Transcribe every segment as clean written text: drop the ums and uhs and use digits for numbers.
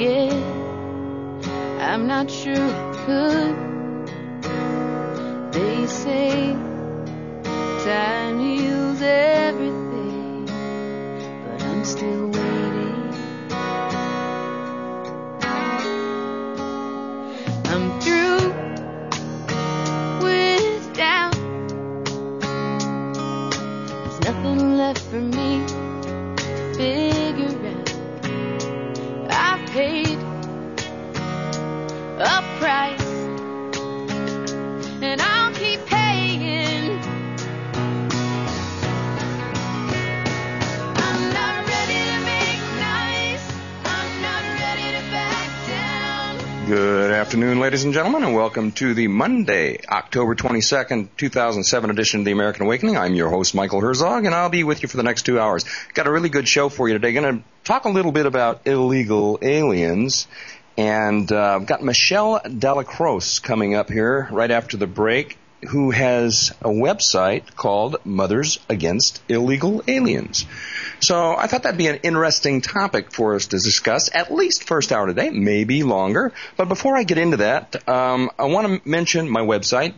forget. I'm not sure I could. They say time heals everything, but I'm still waiting. I'm through with doubt. There's nothing left for me to figure out. I paid a price, and I'll keep paying. I'm not ready to make nice. I'm not ready to back down. Good afternoon, ladies and gentlemen, and welcome to the Monday, October 22nd, 2007 edition of the American Awakening. I'm your host, Michael Herzog, and I'll be with you for the next 2 hours. Got a really good show for you today. Going to talk a little bit about illegal aliens. And I've got Michelle Delacroce coming up here right after the break, who has a website called Mothers Against Illegal Aliens. So I thought that'd be an interesting topic for us to discuss, at least first hour today, maybe longer. But before I get into that, I want to mention my website,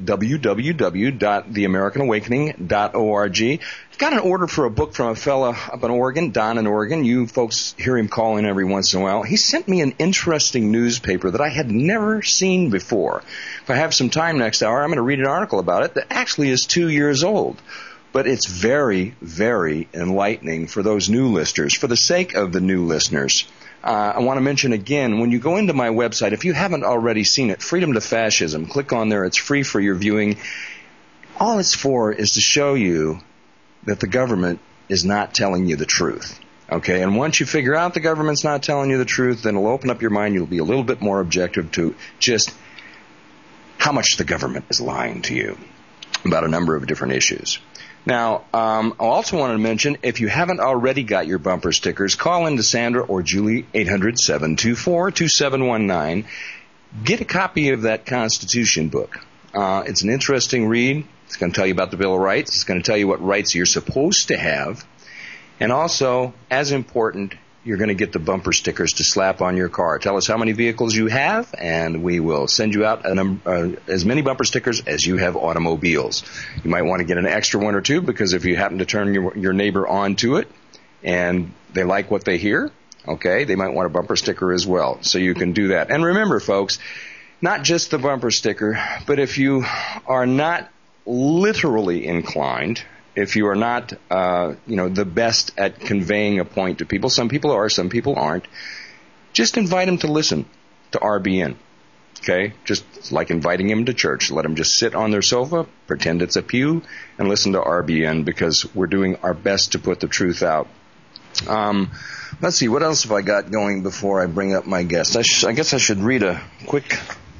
www.theamericanawakening.org. I've got an order for a book from a fella up in Oregon, Don in Oregon. You folks hear him call in every once in a while. He sent me an interesting newspaper that I had never seen before. If I have some time next hour, I'm going to read an article about it that actually is 2 years old. But it's very, very enlightening for those new listeners. For the sake of the new listeners, I want to mention again, when you go into my website, if you haven't already seen it, Freedom to Fascism, click on there. It's free for your viewing. All it's for is to show you that the government is not telling you the truth. Okay, and once you figure out the government's not telling you the truth, then it'll open up your mind. You'll be a little bit more objective to just how much the government is lying to you about a number of different issues. Now, I also wanted to mention, if you haven't already got your bumper stickers, call in to Sandra or Julie, 800-724-2719. Get a copy of that Constitution book. It's an interesting read. It's going to tell you about the Bill of Rights. It's going to tell you what rights you're supposed to have. And also, as important, you're going to get the bumper stickers to slap on your car. Tell us how many vehicles you have, and we will send you out as many bumper stickers as you have automobiles. You might want to get an extra one or two, because if you happen to turn your neighbor on to it and they like what they hear, okay, they might want a bumper sticker as well. So you can do that. And remember, folks, not just the bumper sticker, but if you are not literally inclined, if you are not, the best at conveying a point to people, some people are, some people aren't, just invite them to listen to RBN, okay? Just like inviting them to church. Let them just sit on their sofa, pretend it's a pew, and listen to RBN, because we're doing our best to put the truth out. Let's see, what else have I got going before I bring up my guest? I guess I should read a quick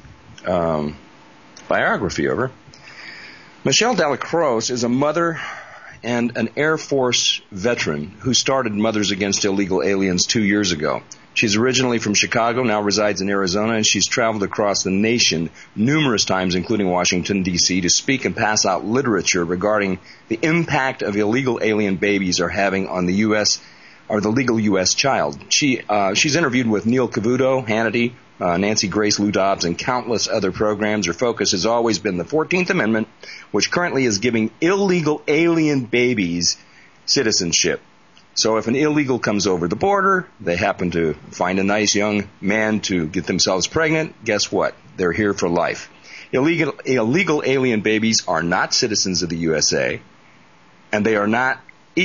biography of her. Michelle Delacroce is a mother and an Air Force veteran who started Mothers Against Illegal Aliens 2 years ago. She's originally from Chicago, now resides in Arizona, and she's traveled across the nation numerous times, including Washington, D.C., to speak and pass out literature regarding the impact of illegal alien babies are having on the U.S., or the legal U.S. child. She's interviewed with Neil Cavuto, Hannity, Nancy Grace, Lou Dobbs, and countless other programs. Her focus has always been the 14th Amendment, which currently is giving illegal alien babies citizenship. So if an illegal comes over the border, they happen to find a nice young man to get themselves pregnant, guess what? They're here for life. Illegal alien babies are not citizens of the USA, and they are not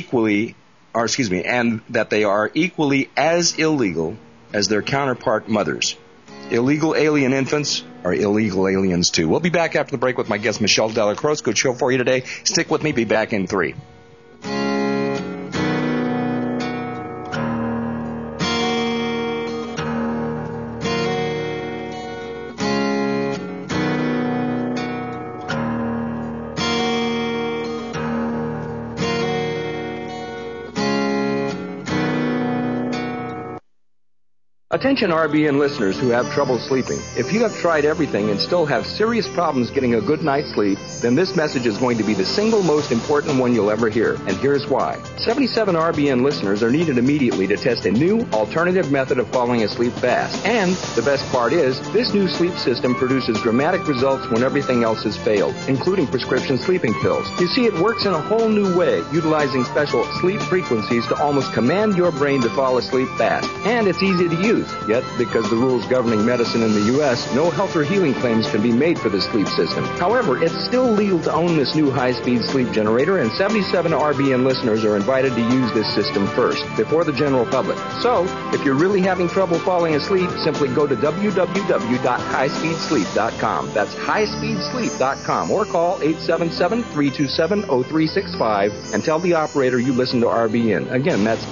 and that they are equally as illegal as their counterpart mothers. Illegal alien infants are illegal aliens too. We'll be back after the break with my guest, Michelle Delacroce. Good show for you today. Stick with me. Be back in 3. Attention RBN listeners who have trouble sleeping. If you have tried everything and still have serious problems getting a good night's sleep, then this message is going to be the single most important one you'll ever hear. And here's why. 77 RBN listeners are needed immediately to test a new alternative method of falling asleep fast. And the best part is, this new sleep system produces dramatic results when everything else has failed, including prescription sleeping pills. You see, it works in a whole new way, utilizing special sleep frequencies to almost command your brain to fall asleep fast. And it's easy to use. Yet, because the rules governing medicine in the U.S., no health or healing claims can be made for this sleep system. However, it's still legal to own this new high-speed sleep generator, and 77 RBN listeners are invited to use this system first, before the general public. So, if you're really having trouble falling asleep, simply go to www.highspeedsleep.com. That's highspeedsleep.com, or call 877-327-0365 and tell the operator you listen to RBN. Again, that's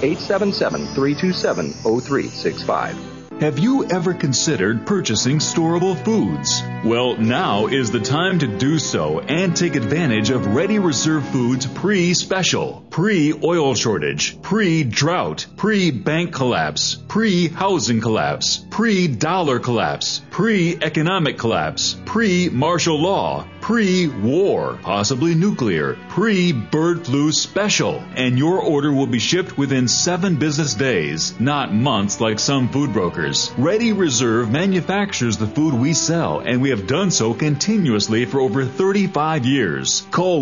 877-327-0365. Have you ever considered purchasing storable foods? Well, now is the time to do so and take advantage of Ready Reserve Foods pre-special, pre-oil shortage, pre-drought, pre-bank collapse, pre-housing collapse, pre-dollar collapse, pre-economic collapse, pre-martial law, pre-war, possibly nuclear, pre-bird flu special. And your order will be shipped within 7 business days, not months like some food brokers. Ready Reserve manufactures the food we sell, and we have done so continuously for over 35 years. Call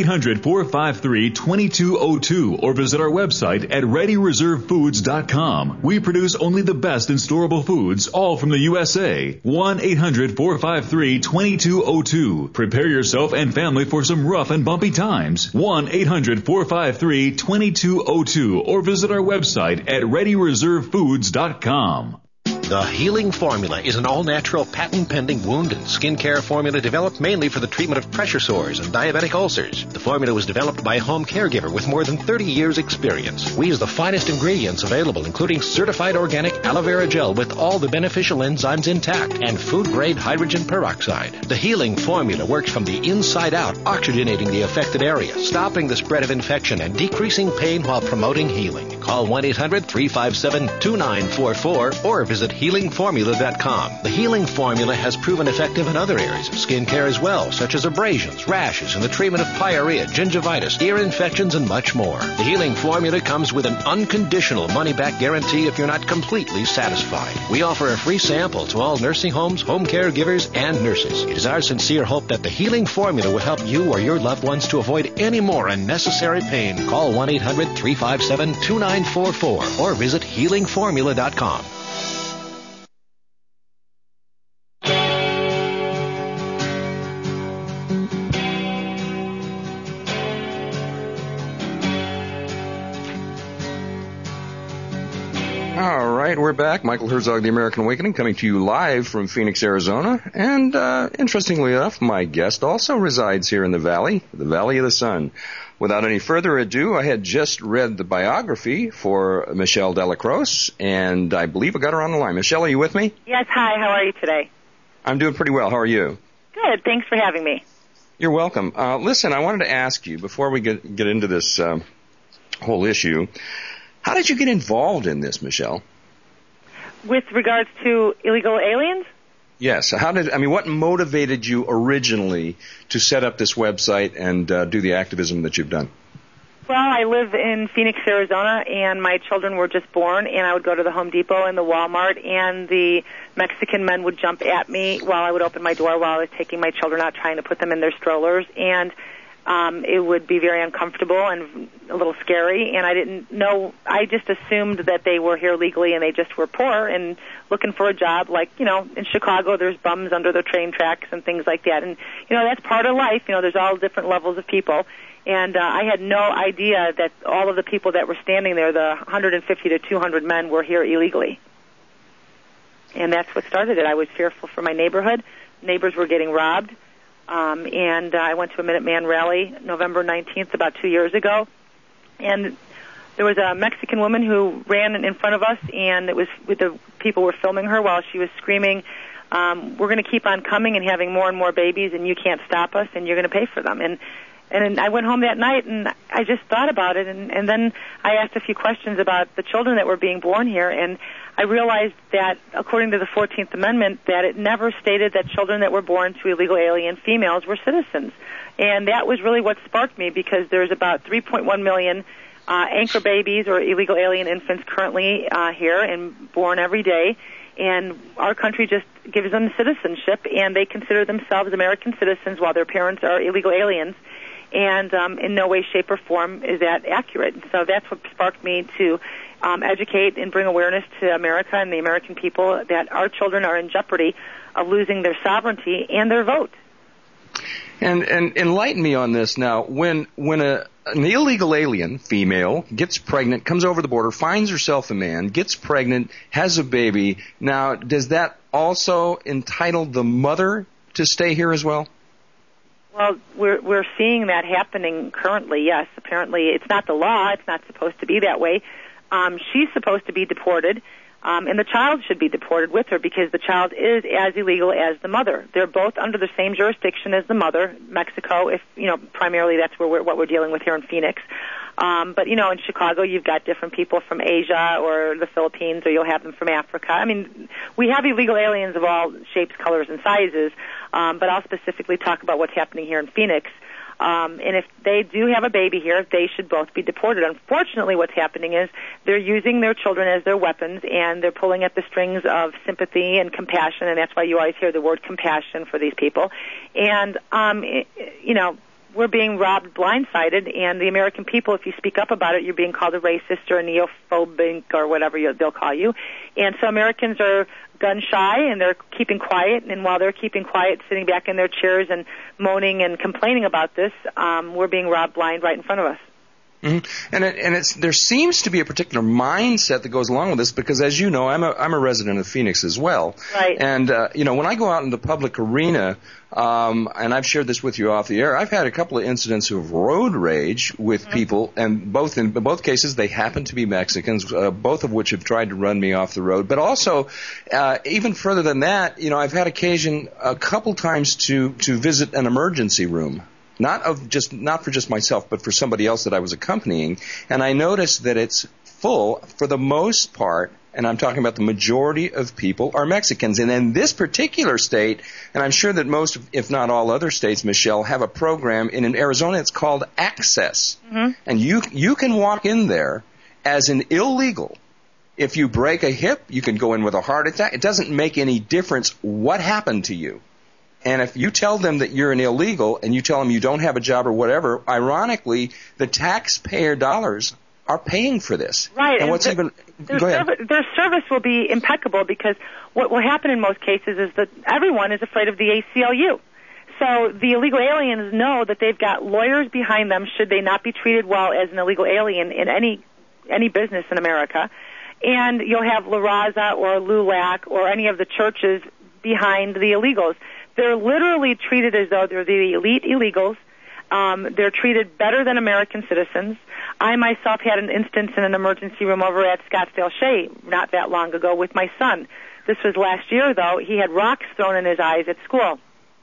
1-800-453-2202 or visit our website at ReadyReserveFoods.com. We produce only the best in storable foods, all from the USA. 1-800-453-2202. Prepare yourself and family for some rough and bumpy times. 1-800-453-2202 or visit our website at ReadyReserveFoods.com. The Healing Formula is an all-natural patent-pending wound and skin care formula developed mainly for the treatment of pressure sores and diabetic ulcers. The formula was developed by a home caregiver with more than 30 years' experience. We use the finest ingredients available, including certified organic aloe vera gel with all the beneficial enzymes intact and food-grade hydrogen peroxide. The Healing Formula works from the inside out, oxygenating the affected area, stopping the spread of infection, and decreasing pain while promoting healing. Call 1-800-357-2944 or visit HealingFormula.com. The Healing Formula has proven effective in other areas of skin care as well, such as abrasions, rashes, and the treatment of pyorrhea, gingivitis, ear infections, and much more. The Healing Formula comes with an unconditional money-back guarantee if you're not completely satisfied. We offer a free sample to all nursing homes, home caregivers, and nurses. It is our sincere hope that the Healing Formula will help you or your loved ones to avoid any more unnecessary pain. Call 1-800-357-2944 or visit HealingFormula.com. All right, we're back. Michael Herzog, The American Awakening, coming to you live from Phoenix, Arizona. And interestingly enough, my guest also resides here in the Valley of the Sun. Without any further ado, I had just read the biography for Michelle Delacroix, and I believe I got her on the line. Michelle, are you with me? Yes, hi. How are you today? I'm doing pretty well. How are you? Good. Thanks for having me. You're welcome. Listen, I wanted to ask you, before we get into this whole issue, how did you get involved in this, Michelle? With regards to illegal aliens? Yes. What motivated you originally to set up this website and do the activism that you've done? Well, I live in Phoenix, Arizona, and my children were just born, and I would go to the Home Depot and the Walmart, and the Mexican men would jump at me while I would open my door while I was taking my children out, trying to put them in their strollers, and it would be very uncomfortable and a little scary, and I didn't know. I just assumed that they were here legally and they just were poor and looking for a job. Like, in Chicago, there's bums under the train tracks and things like that. And, that's part of life. There's all different levels of people. And I had no idea that all of the people that were standing there, the 150 to 200 men, were here illegally. And that's what started it. I was fearful for my neighborhood. Neighbors were getting robbed. And I went to a Minuteman rally November 19th about 2 years ago. And there was a Mexican woman who ran in front of us, and it was the people were filming her while she was screaming, we're going to keep on coming and having more and more babies, and you can't stop us, and you're going to pay for them. And And I went home that night, and I just thought about it, and then I asked a few questions about the children that were being born here, and I realized that, according to the 14th Amendment, that it never stated that children that were born to illegal alien females were citizens. And that was really what sparked me, because there's about 3.1 million anchor babies or illegal alien infants currently here and born every day. And our country just gives them citizenship, and they consider themselves American citizens while their parents are illegal aliens. And in no way, shape, or form is that accurate. So that's what sparked me to educate and bring awareness to America and the American people that our children are in jeopardy of losing their sovereignty and their vote. And enlighten me on this now. When an illegal alien female gets pregnant, comes over the border, finds herself a man, gets pregnant, has a baby, now does that also entitle the mother to stay here as well? Well, we're seeing that happening currently, yes. Apparently, it's not the law. It's not supposed to be that way. She's supposed to be deported, and the child should be deported with her, because the child is as illegal as the mother. They're both under the same jurisdiction as the mother, Mexico, if, primarily that's what we're dealing with here in Phoenix. But, in Chicago, you've got different people from Asia or the Philippines, or you'll have them from Africa. I mean, we have illegal aliens of all shapes, colors, and sizes, but I'll specifically talk about what's happening here in Phoenix. And if they do have a baby here, they should both be deported. Unfortunately, what's happening is they're using their children as their weapons, and they're pulling at the strings of sympathy and compassion, and that's why you always hear the word compassion for these people. And, we're being robbed blindsided, and the American people, if you speak up about it, you're being called a racist or a neophobic or whatever they'll call you. And so Americans are gun shy, and they're keeping quiet, and while they're keeping quiet, sitting back in their chairs and moaning and complaining about this, we're being robbed blind right in front of us. Mm-hmm. And there seems to be a particular mindset that goes along with this, because, as you know, I'm a resident of Phoenix as well. Right. And when I go out in the public arena, and I've shared this with you off the air, I've had a couple of incidents of road rage with people, and in both cases they happen to be Mexicans, both of which have tried to run me off the road. But also, even further than that, I've had occasion a couple times to visit an emergency room. Not for just myself, but for somebody else that I was accompanying, and I noticed that it's full for the most part, and I'm talking about the majority of people are Mexicans. And in this particular state, and I'm sure that most, if not all other states, Michelle, have a program in Arizona. It's called Access, and you can walk in there as an illegal. If you break a hip, you can go in with a heart attack. It doesn't make any difference what happened to you. And if you tell them that you're an illegal and you tell them you don't have a job or whatever, ironically, the taxpayer dollars are paying for this. Right. And what's go ahead. Their service will be impeccable, because what will happen in most cases is that everyone is afraid of the ACLU. So the illegal aliens know that they've got lawyers behind them should they not be treated well as an illegal alien in any business in America. And you'll have La Raza or LULAC or any of the churches behind the illegals. They're literally treated as though they're the elite illegals. They're treated better than American citizens. I myself had an instance in an emergency room over at Scottsdale Shea not that long ago with my son. This was last year, though. He had rocks thrown in his eyes at school.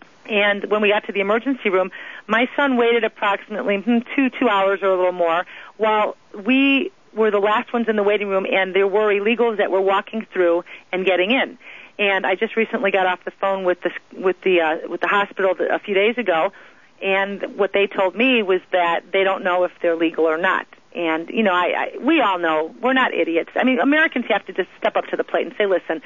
And when we got to the emergency room, my son waited approximately 2 hours or a little more while we were the last ones in the waiting room, and there were illegals that were walking through and getting in. And I just recently got off the phone with the hospital a few days ago, and what they told me was that they don't know if they're legal or not. And we all know we're not idiots. I mean, Americans have to just step up to the plate and say, "Listen,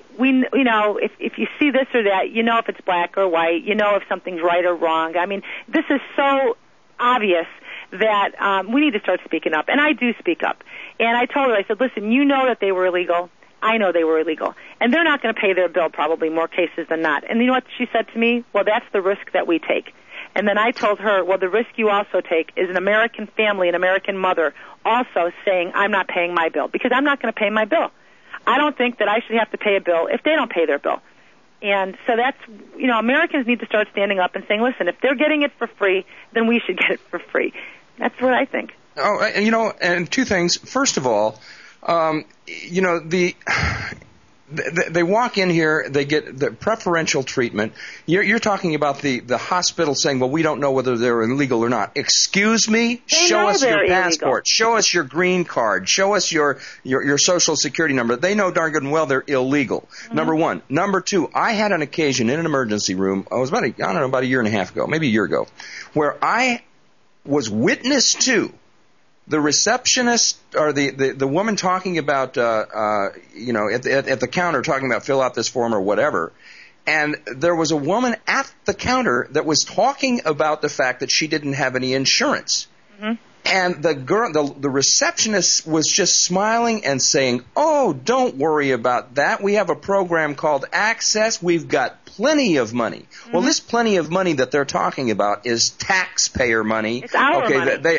if you see this or that, if it's black or white, if something's right or wrong." I mean, this is so obvious that we need to start speaking up, and I do speak up. And I told her, I said, "Listen, you know that they were illegal. I know they were illegal. And they're not going to pay their bill, probably, more cases than not." And you know what she said to me? "Well, that's the risk that we take." And then I told her, "Well, the risk you also take is an American family, an American mother, also saying, I'm not paying my bill, because I'm not going to pay my bill. I don't think that I should have to pay a bill if they don't pay their bill." And so that's, Americans need to start standing up and saying, "Listen, if they're getting it for free, then we should get it for free." That's what I think. Oh, and two things. First of all, they walk in here, they get the preferential treatment. You're talking about the hospital saying, well, we don't know whether they're illegal or not. Excuse me? Show us your passport. Show us your green card. Show us your social security number. They know darn good and well they're illegal. Mm-hmm. Number one. Number two, I had an occasion in an emergency room, it was about a year and a half ago, maybe a year ago, where I was witness to the receptionist or the woman talking about, at the counter talking about fill out this form or whatever. And there was a woman at the counter that was talking about the fact that she didn't have any insurance. Mm-hmm. And the receptionist was just smiling and saying, oh, don't worry about that. We have a program called Access. We've got plenty of money. Mm-hmm. Well, this plenty of money that they're talking about is taxpayer money. It's our money.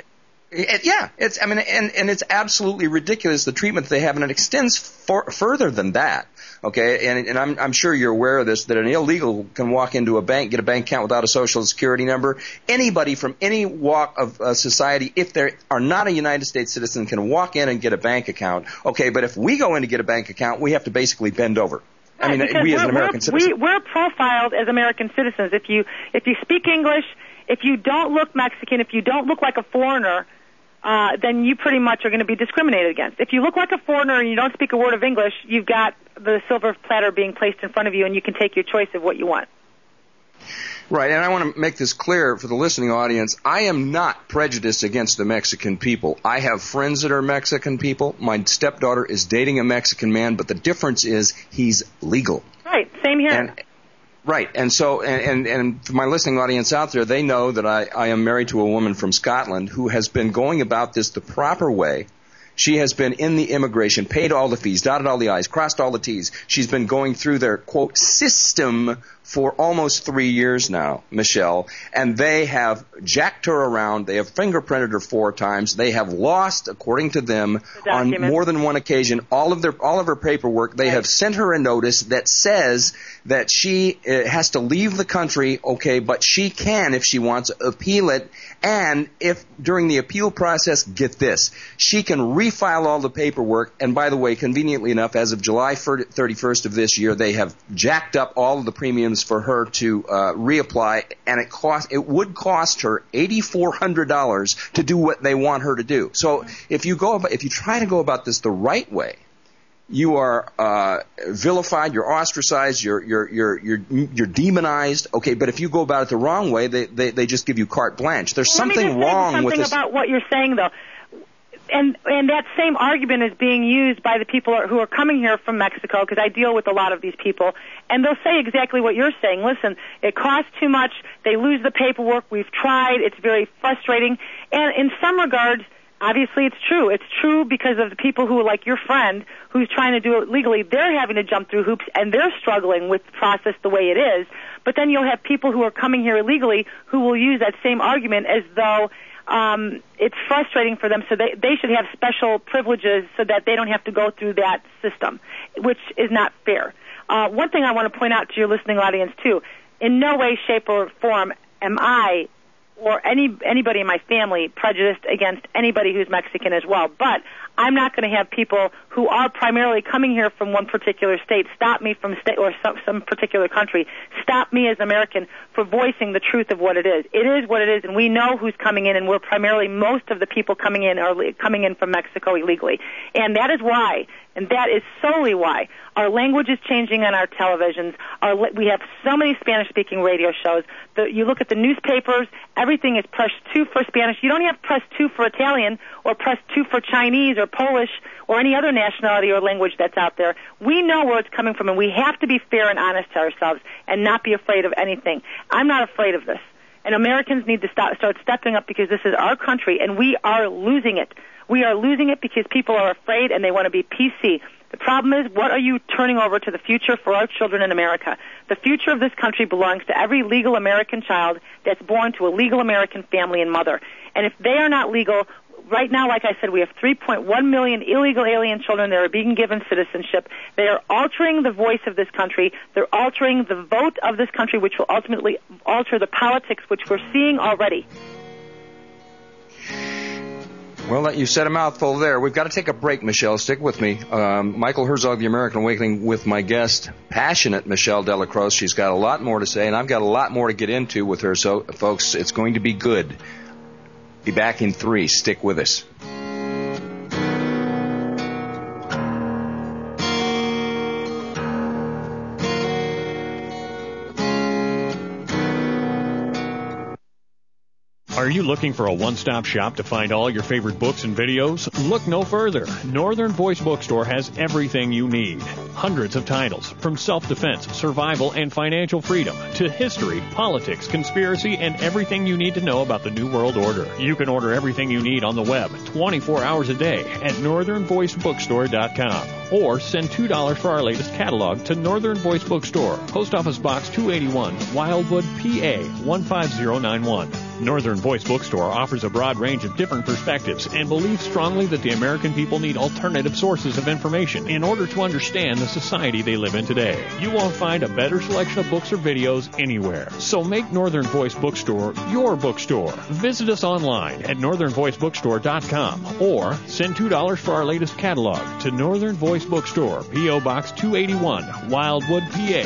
It's absolutely ridiculous, the treatment they have, and it extends further than that. Okay, and I'm sure you're aware of this, that an illegal can walk into a bank, get a bank account without a social security number. Anybody from any walk of society, if they are not a United States citizen, can walk in and get a bank account. Okay, but if we go in to get a bank account, we have to basically bend over. Right, we as an American citizen. We're profiled as American citizens. If you speak English, if you don't look Mexican, if you don't look like a foreigner, then you pretty much are going to be discriminated against. If you look like a foreigner and you don't speak a word of English, you've got the silver platter being placed in front of you, and you can take your choice of what you want. Right, and I want to make this clear for the listening audience. I am not prejudiced against the Mexican people. I have friends that are Mexican people. My stepdaughter is dating a Mexican man, but the difference is he's legal. Right, same here. Right, and so, and for my listening audience out there, they know that I am married to a woman from Scotland who has been going about this the proper way. She has been in the immigration, paid all the fees, dotted all the I's, crossed all the T's. She's been going through their, quote, system for almost 3 years now, Michelle, and they have jacked her around. They have fingerprinted her 4 times. They have lost, according to them, on more than one occasion, all of her paperwork. They have sent her a notice that says that she has to leave the country, okay, but she can, if she wants, appeal it. And if during the appeal process, get this, she can refile all the paperwork. And by the way, conveniently enough, as of July 31st of this year, they have jacked up all of the premiums for her to reapply, and it would cost her $8,400 to do what they want her to do. So if you try to go about this the right way, you are vilified, you're ostracized, you're demonized. Okay, but if you go about it the wrong way, they just give you carte blanche. There's something wrong with this. Something about what you're saying, though. And that same argument is being used by the people who are coming here from Mexico, because I deal with a lot of these people, and they'll say exactly what you're saying. Listen, it costs too much. They lose the paperwork. We've tried. It's very frustrating. And in some regards, obviously it's true. It's true because of the people who, like your friend, who's trying to do it legally, they're having to jump through hoops, and they're struggling with the process the way it is. But then you'll have people who are coming here illegally who will use that same argument as though it's frustrating for them, so they should have special privileges so that they don't have to go through that system, which is not fair. One thing I want to point out to your listening audience, too, in no way, shape, or form am I or anybody in my family prejudiced against anybody who's Mexican as well. But I'm not going to have people who are primarily coming here from one particular state stop me from or some particular country, stop me as an American for voicing the truth of what it is. It is what it is, and we know who's coming in, and we're primarily, most of the people coming in are coming in from Mexico illegally. And that is why, and that is solely why, our language is changing on our televisions. We have so many Spanish-speaking radio shows. You look at the newspapers, everything is press 2 for Spanish. You don't have press 2 for Italian or press 2 for Chinese or Polish or any other nationality or language that's out there. We know where it's coming from, and we have to be fair and honest to ourselves and not be afraid of anything. I'm not afraid of this. And Americans need to start stepping up, because this is our country, and we are losing it. We are losing it because people are afraid and they want to be PC. The problem is, what are you turning over to the future for our children in America? The future of this country belongs to every legal American child that's born to a legal American family and mother. And if they are not legal, right now, like I said, we have 3.1 million illegal alien children that are being given citizenship. They are altering the voice of this country. They're altering the vote of this country, which will ultimately alter the politics, which we're seeing already. Well, you said a mouthful there. We've got to take a break, Michelle. Stick with me. Michael Herzog, The American Awakening, with my guest, passionate Michelle Delacroce. She's got a lot more to say, and I've got a lot more to get into with her. So, folks, it's going to be good. Be back in 3. Stick with us. Are you looking for a one-stop shop to find all your favorite books and videos? Look no further. Northern Voice Bookstore has everything you need. Hundreds of titles, from self-defense, survival, and financial freedom, to history, politics, conspiracy, and everything you need to know about the New World Order. You can order everything you need on the web 24 hours a day at northernvoicebookstore.com. Or send $2 for our latest catalog to Northern Voice Bookstore, Post Office Box 281, Wildwood, PA 15091. Northern Voice Bookstore offers a broad range of different perspectives and believes strongly that the American people need alternative sources of information in order to understand the society they live in today. You won't find a better selection of books or videos anywhere. So make Northern Voice Bookstore your bookstore. Visit us online at northernvoicebookstore.com or send $2 for our latest catalog to Northern Voice Bookstore, P.O. Box 281, Wildwood, PA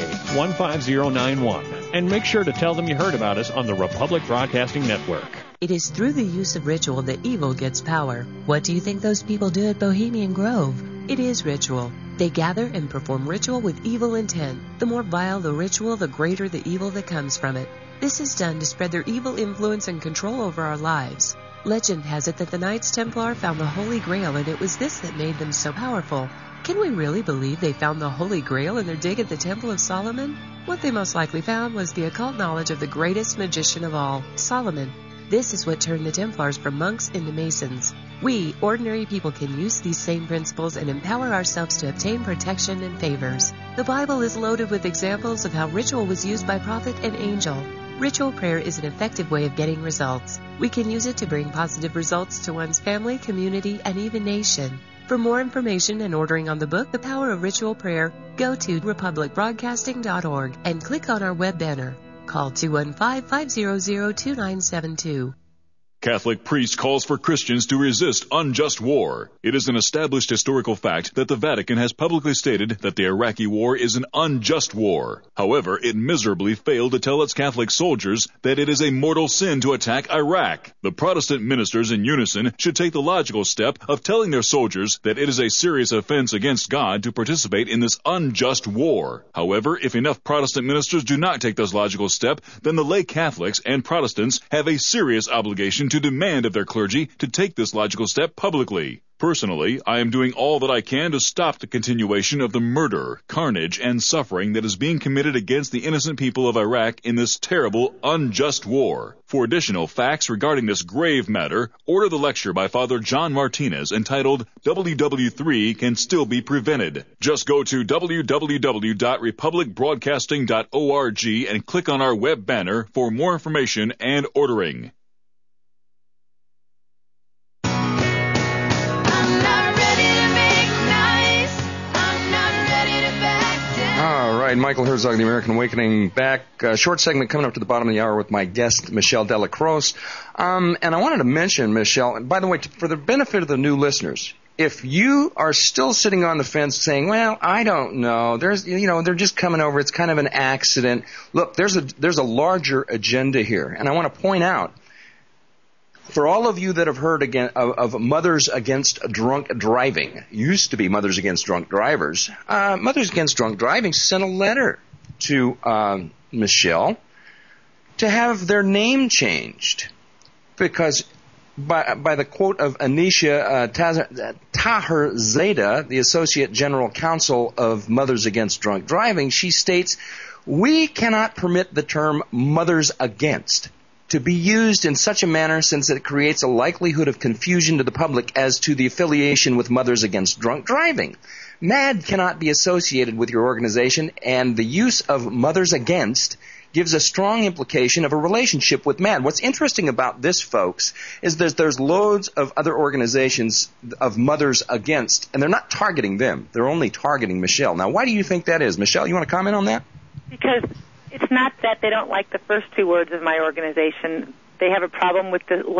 15091. And make sure to tell them you heard about us on the Republic Broadcasting Network. It is through the use of ritual that evil gets power. What do you think those people do at Bohemian Grove? It is ritual. They gather and perform ritual with evil intent. The more vile the ritual, the greater the evil that comes from it. This is done to spread their evil influence and control over our lives. Legend has it that the Knights Templar found the Holy Grail, and it was this that made them so powerful. Can we really believe they found the Holy Grail in their dig at the Temple of Solomon? What they most likely found was the occult knowledge of the greatest magician of all, Solomon. This is what turned the Templars from monks into Masons. We, ordinary people, can use these same principles and empower ourselves to obtain protection and favors. The Bible is loaded with examples of how ritual was used by prophet and angel. Ritual prayer is an effective way of getting results. We can use it to bring positive results to one's family, community, and even nation. For more information and ordering on the book, The Power of Ritual Prayer, go to republicbroadcasting.org and click on our web banner. Call 215-500-2972. Catholic priest calls for Christians to resist unjust war. It is an established historical fact that the Vatican has publicly stated that the Iraqi war is an unjust war. However, it miserably failed to tell its Catholic soldiers that it is a mortal sin to attack Iraq. The Protestant ministers in unison should take the logical step of telling their soldiers that it is a serious offense against God to participate in this unjust war. However, if enough Protestant ministers do not take this logical step, then the lay Catholics and Protestants have a serious obligation to demand of their clergy to take this logical step publicly. Personally, I am doing all that I can to stop the continuation of the murder, carnage, and suffering that is being committed against the innocent people of Iraq in this terrible, unjust war. For additional facts regarding this grave matter, order the lecture by Father John Martinez entitled WW3 Can Still Be Prevented. Just go to www.republicbroadcasting.org and click on our web banner for more information and ordering. All right, Michael Herzog, The American Awakening, back. Short segment coming up to the bottom of the hour with my guest, Michelle Delacroce. And I wanted to mention, Michelle, and by the way, for the benefit of the new listeners, if you are still sitting on the fence saying, well, I don't know, they're just coming over, it's kind of an accident. Look, there's a larger agenda here. And I want to point out, for all of you that have heard again of Mothers Against Drunk Driving, used to be Mothers Against Drunk Drivers, Mothers Against Drunk Driving sent a letter to Michelle to have their name changed because by the quote of Anisha Taher-Zeta, the Associate General Counsel of Mothers Against Drunk Driving, she states, "We cannot permit the term Mothers Against to be used in such a manner since it creates a likelihood of confusion to the public as to the affiliation with Mothers Against Drunk Driving. MAD cannot be associated with your organization, and the use of Mothers Against gives a strong implication of a relationship with MAD." What's interesting about this, folks, is that there's loads of other organizations of Mothers Against, and they're not targeting them. They're only targeting Michelle. Now, why do you think that is? Michelle, you want to comment on that? Because it's not that they don't like the first two words of my organization. They have a problem with the last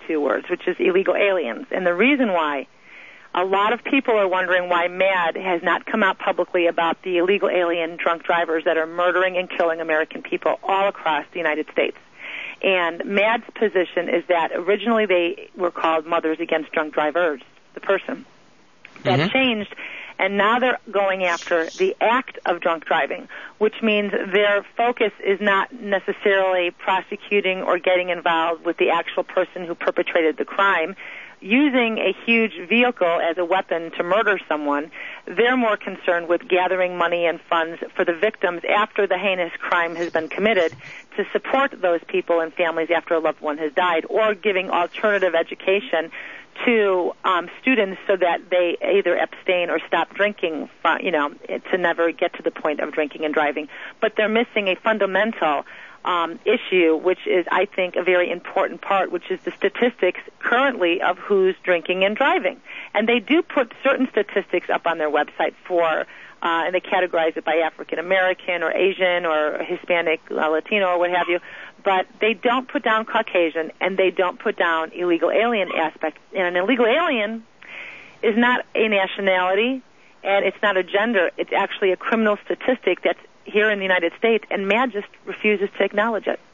two words, which is illegal aliens. And the reason why a lot of people are wondering why MAD has not come out publicly about the illegal alien drunk drivers that are murdering and killing American people all across the United States. And MAD's position is that originally they were called Mothers Against Drunk Drivers, the person. That changed, and now they're going after the act of drunk driving, which means their focus is not necessarily prosecuting or getting involved with the actual person who perpetrated the crime. Using a huge vehicle as a weapon to murder someone, they're more concerned with gathering money and funds for the victims after the heinous crime has been committed to support those people and families after a loved one has died, or giving alternative education to students so that they either abstain or stop drinking, to never get to the point of drinking and driving. But they're missing a fundamental issue, which is, I think, a very important part, which is the statistics currently of who's drinking and driving. And they do put certain statistics up on their website for, and they categorize it by African American or Asian or Hispanic, Latino or what have you, but they don't put down Caucasian, and they don't put down illegal alien aspect. And an illegal alien is not a nationality, and it's not a gender. It's actually a criminal statistic that's here in the United States, and MAD just refuses to acknowledge it.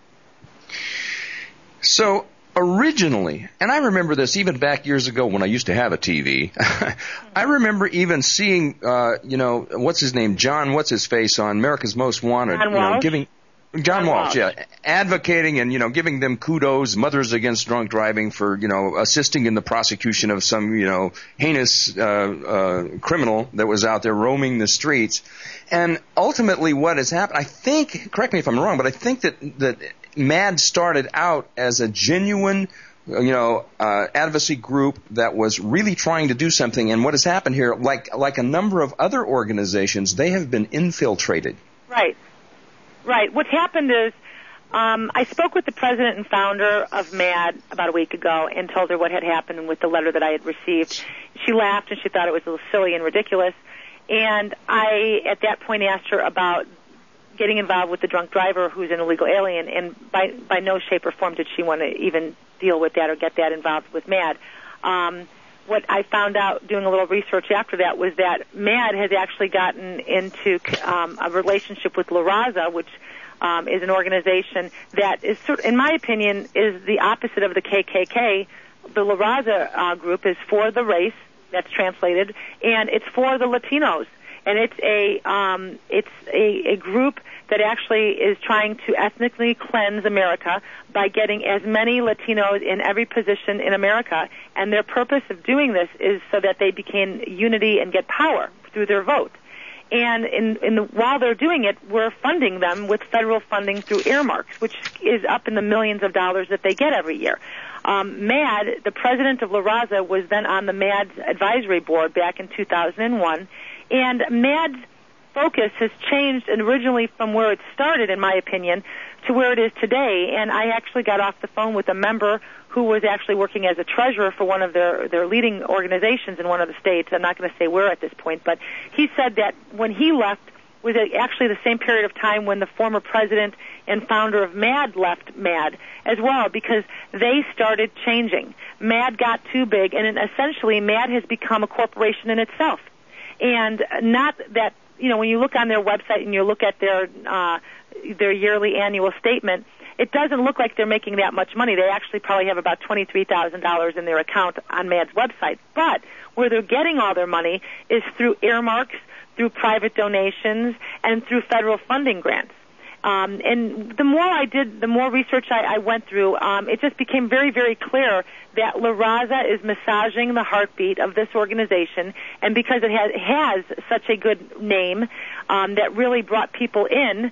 So originally, and I remember this even back years ago when I used to have a TV, I remember even seeing, what's his name, John, what's his face on America's Most Wanted, John Walsh, advocating and, giving them kudos, Mothers Against Drunk Driving, for, assisting in the prosecution of some, heinous criminal that was out there roaming the streets. And ultimately what has happened, I think, correct me if I'm wrong, but I think that MAD started out as a genuine, advocacy group that was really trying to do something. And what has happened here, like a number of other organizations, they have been infiltrated. Right. What's happened is I spoke with the president and founder of MAD about a week ago and told her what had happened with the letter that I had received. She laughed and she thought it was a little silly and ridiculous. And I, at that point, asked her about getting involved with the drunk driver who's an illegal alien, and by no shape or form did she want to even deal with that or get that involved with MAD. What I found out doing a little research after that was that MAD has actually gotten into a relationship with La Raza, which is an organization that is, in my opinion, is the opposite of the KKK. The La Raza group is for the race, that's translated, and it's for the Latinos. And it's a group that actually is trying to ethnically cleanse America by getting as many Latinos in every position in America. And their purpose of doing this is so that they become unity and get power through their vote. And while they're doing it, we're funding them with federal funding through earmarks, which is up in the millions of dollars that they get every year. MAD, the president of La Raza, was then on the MAD's advisory board back in 2001. And MAD's focus has changed originally from where it started, in my opinion, to where it is today. And I actually got off the phone with a member who was actually working as a treasurer for one of their leading organizations in one of the states. I'm not going to say where at this point, but he said that when he left was actually the same period of time when the former president and founder of MAD left MAD as well, because they started changing. MAD got too big, and essentially MAD has become a corporation in itself. And not that, when you look on their website and you look at their yearly annual statement, it doesn't look like they're making that much money. They actually probably have about $23,000 in their account on MAD's website. But where they're getting all their money is through earmarks, through private donations, and through federal funding grants. And the more research I went through, it just became very, very clear that La Raza is massaging the heartbeat of this organization, and because it has such a good name that really brought people in,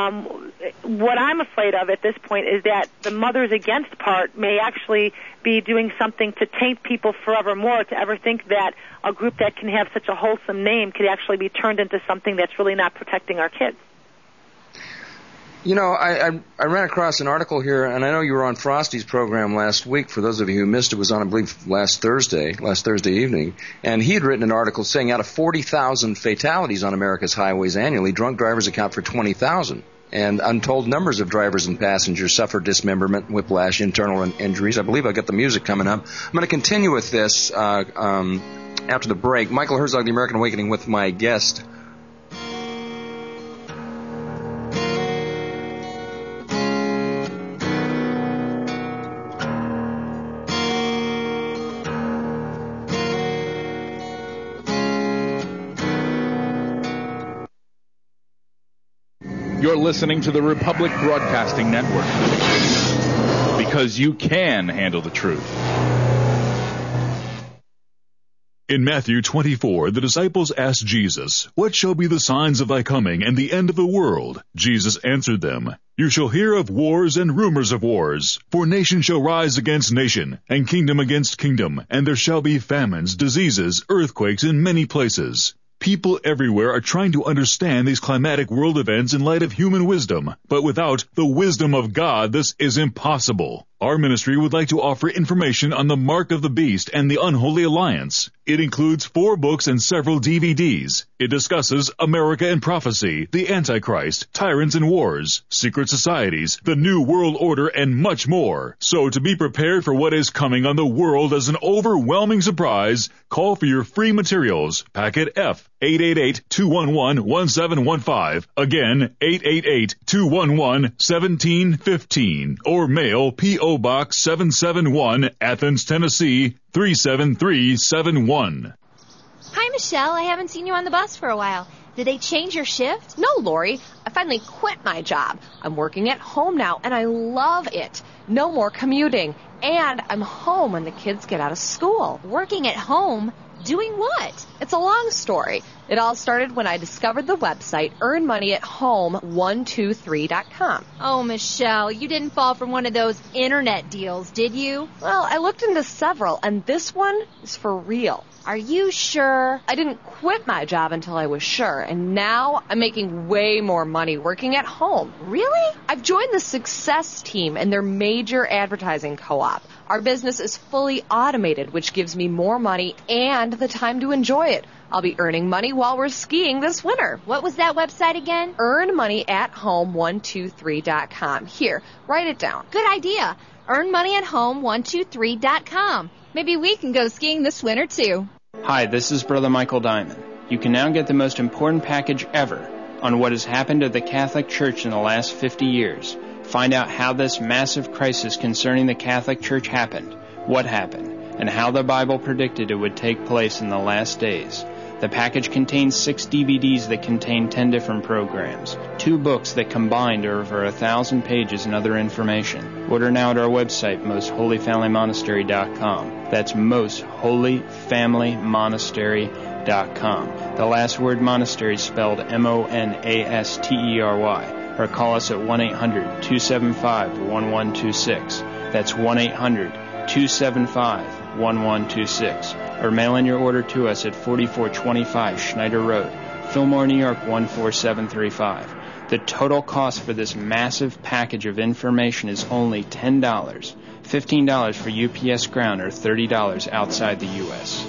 what I'm afraid of at this point is that the Mothers Against part may actually be doing something to taint people forevermore, to ever think that a group that can have such a wholesome name could actually be turned into something that's really not protecting our kids. I ran across an article here, and I know you were on Frosty's program last week. For those of you who missed it, was on, I believe, last Thursday evening. And he had written an article saying out of 40,000 fatalities on America's highways annually, drunk drivers account for 20,000. And untold numbers of drivers and passengers suffer dismemberment, whiplash, internal injuries. I believe I've got the music coming up. I'm going to continue with this after the break. Michael Herzog, The American Awakening, with my guest. You're listening to the Republic Broadcasting Network, because you can handle the truth. In Matthew 24, the disciples asked Jesus, "What shall be the signs of thy coming and the end of the world?" Jesus answered them, "You shall hear of wars and rumors of wars. For nation shall rise against nation, and kingdom against kingdom, and there shall be famines, diseases, earthquakes in many places." People everywhere are trying to understand these climatic world events in light of human wisdom, but without the wisdom of God, this is impossible. Our ministry would like to offer information on the Mark of the Beast and the Unholy Alliance. It includes 4 books and several DVDs. It discusses America and Prophecy, the Antichrist, Tyrants and Wars, Secret Societies, the New World Order, and much more. So to be prepared for what is coming on the world as an overwhelming surprise, call for your free materials. Packet F, 888-211-1715. Again, 888-211-1715. Or mail P.O. Box 771, Athens, Tennessee, 37371. Hi, Michelle. I haven't seen you on the bus for a while. Did they change your shift? No, Lori. I finally quit my job. I'm working at home now, and I love it. No more commuting. And I'm home when the kids get out of school. Working at home? Doing what? It's a long story. It all started when I discovered the website earnmoneyatHome123.com. Oh, Michelle, you didn't fall for one of those internet deals, did you? Well, I looked into several, and this one is for real. Are you sure? I didn't quit my job until I was sure, and now I'm making way more money working at home. Really? I've joined the Success Team and their major advertising co-op. Our business is fully automated, which gives me more money and the time to enjoy it. I'll be earning money while we're skiing this winter. What was that website again? earnmoneyatHome123.com. Here, write it down. Good idea. earnmoneyatHome123.com. Maybe we can go skiing this winter, too. Hi, this is Brother Michael Diamond. You can now get the most important package ever on what has happened to the Catholic Church in the last 50 years. Find out how this massive crisis concerning the Catholic Church happened, what happened, and how the Bible predicted it would take place in the last days. The package contains 6 DVDs that contain 10 different programs, 2 books that combined are over 1,000 pages and other information. Order now at our website, mostholyfamilymonastery.com. That's mostholyfamilymonastery.com. The last word monastery is spelled MONASTERY. Or call us at 1-800-275-1126. That's 1-800-275-1126. Or mail in your order to us at 4425 Schneider Road, Fillmore, New York 14735. The total cost for this massive package of information is only $10, $15 for UPS Ground, or $30 outside the U.S.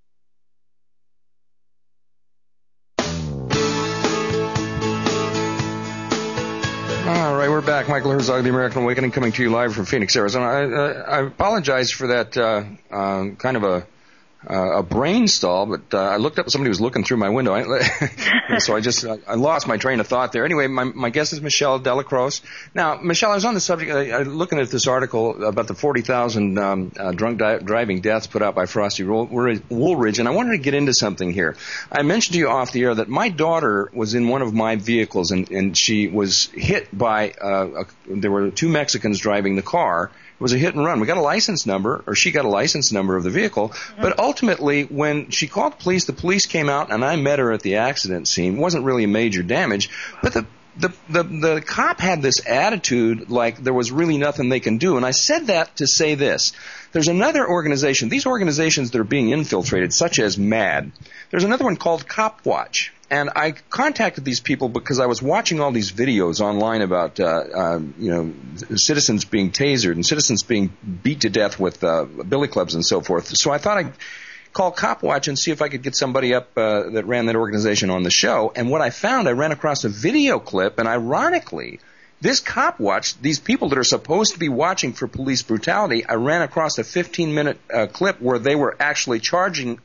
All right, we're back. Michael Herzog, The American Awakening, coming to you live from Phoenix, Arizona. I apologize for that kind of a brain stall, but I looked up somebody who was looking through my window, so I lost my train of thought there. Anyway, my guest is Michelle Delacroce. Now, Michelle, I was on the subject, looking at this article about the 40,000 drunk driving deaths put out by Frosty Woolridge, and I wanted to get into something here. I mentioned to you off the air that my daughter was in one of my vehicles, and she was hit by, there were 2 Mexicans driving the car. It was a hit and run. We got a license number, or she got a license number of the vehicle. But ultimately, when she called the police came out, and I met her at the accident scene. It wasn't really a major damage, but the cop had this attitude like there was really nothing they can do. And I said that to say this. There's another organization, these organizations that are being infiltrated, such as MAD. There's another one called Cop Watch. And I contacted these people because I was watching all these videos online about, citizens being tasered and citizens being beat to death with billy clubs and so forth. So I thought I'd call Copwatch and see if I could get somebody up that ran that organization on the show. And what I found, I ran across a video clip, and ironically, this Copwatch, these people that are supposed to be watching for police brutality, I ran across a 15-minute clip where they were actually challenging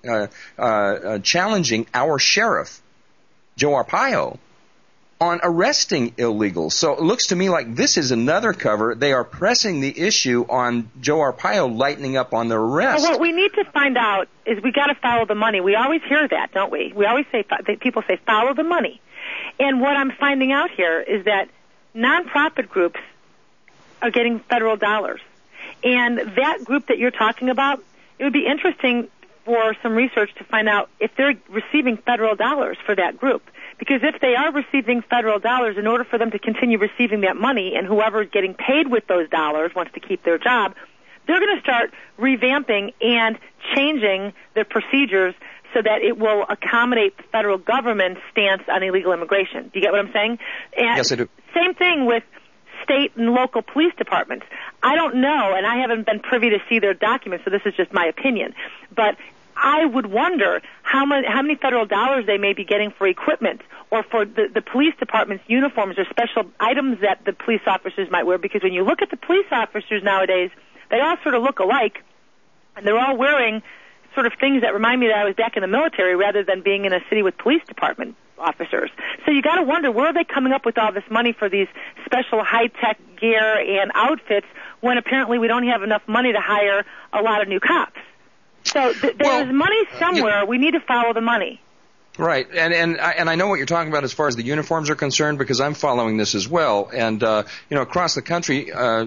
our sheriff, Joe Arpaio, on arresting illegals. So it looks to me like this is another cover. They are pressing the issue on Joe Arpaio lightening up on the arrest. Well, what we need to find out is we got to follow the money. We always hear that, don't we? We always say, people say, follow the money. And what I'm finding out here is that nonprofit groups are getting federal dollars. And that group that you're talking about, it would be interesting for some research to find out if they're receiving federal dollars for that group. Because if they are receiving federal dollars, in order for them to continue receiving that money, and whoever is getting paid with those dollars wants to keep their job, they're going to start revamping and changing their procedures so that it will accommodate the federal government's stance on illegal immigration. Do you get what I'm saying? And yes, I do. Same thing with state and local police departments. I don't know, and I haven't been privy to see their documents, so this is just my opinion. But I would wonder how many federal dollars they may be getting for equipment or for the police department's uniforms or special items that the police officers might wear. Because when you look at the police officers nowadays, they all sort of look alike, and they're all wearing sort of things that remind me that I was back in the military rather than being in a city with police department officers. So you got to wonder, where are they coming up with all this money for these special high-tech gear and outfits when apparently we don't have enough money to hire a lot of new cops? So there's money somewhere. We need to follow the money. Right, and I know what you're talking about as far as the uniforms are concerned, because I'm following this as well. And across the country, I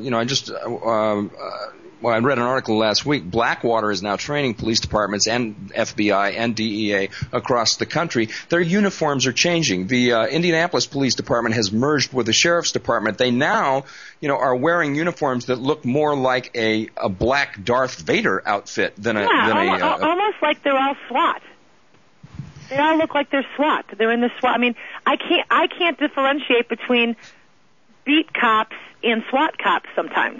read an article last week. Blackwater is now training police departments and FBI and DEA across the country. Their uniforms are changing. The Indianapolis Police Department has merged with the Sheriff's Department. They now, are wearing uniforms that look more like a black Darth Vader outfit than almost like they're all SWAT. They all look like they're SWAT. They're in the SWAT. I mean, I can't differentiate between beat cops and SWAT cops sometimes.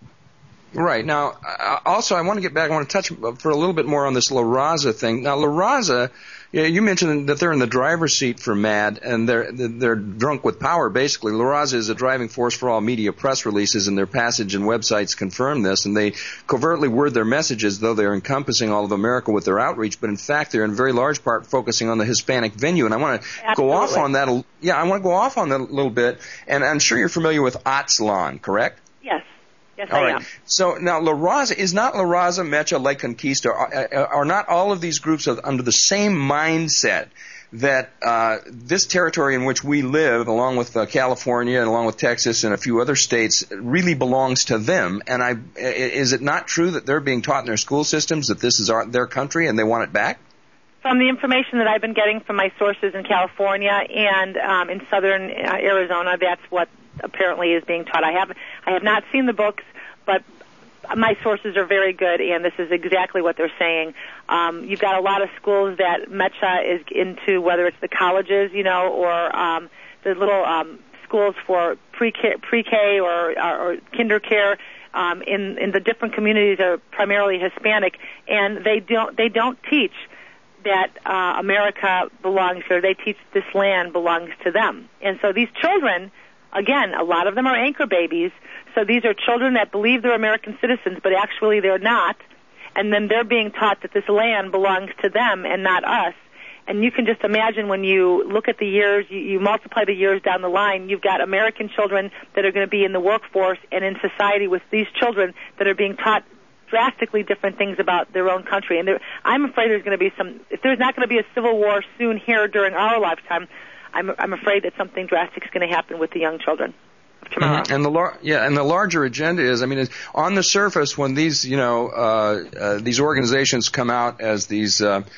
Right. Now, also, I want to touch for a little bit more on this La Raza thing. Now, La Raza, you mentioned that they're in the driver's seat for MAD, and they're drunk with power, basically. La Raza is a driving force for all media press releases, and their passage and websites confirm this, and they covertly word their messages, though they're encompassing all of America with their outreach, but in fact, they're in very large part focusing on the Hispanic venue, and I want to go off on that. Yeah, I want to go off on that a little bit, and I'm sure you're familiar with Aztlán, correct? Yes. Yes, all I right. am. So now, La Raza, Mecha, La Conquista, are not all of these groups under the same mindset that this territory in which we live, along with California and along with Texas and a few other states, really belongs to them? And is it not true that they're being taught in their school systems that this is their country and they want it back? From the information that I've been getting from my sources in California and in southern Arizona, that's what apparently is being taught. I have not seen the books, but my sources are very good, and this is exactly what they're saying. You've got a lot of schools that Mecha is into, whether it's the colleges, or the little schools for pre-K or kinder care. In the different communities are primarily Hispanic, and they don't teach that America belongs here. They teach this land belongs to them. And so these children, again, a lot of them are anchor babies. So these are children that believe they're American citizens, but actually they're not. And then they're being taught that this land belongs to them and not us. And you can just imagine when you look at the years, you multiply the years down the line, you've got American children that are going to be in the workforce and in society with these children that are being taught drastically different things about their own country. And I'm afraid there's going to be if there's not going to be a civil war soon here during our lifetime, I'm afraid that something drastic is going to happen with the young children of tomorrow. Mm-hmm. And the larger agenda is, on the surface, when these these organizations come out as these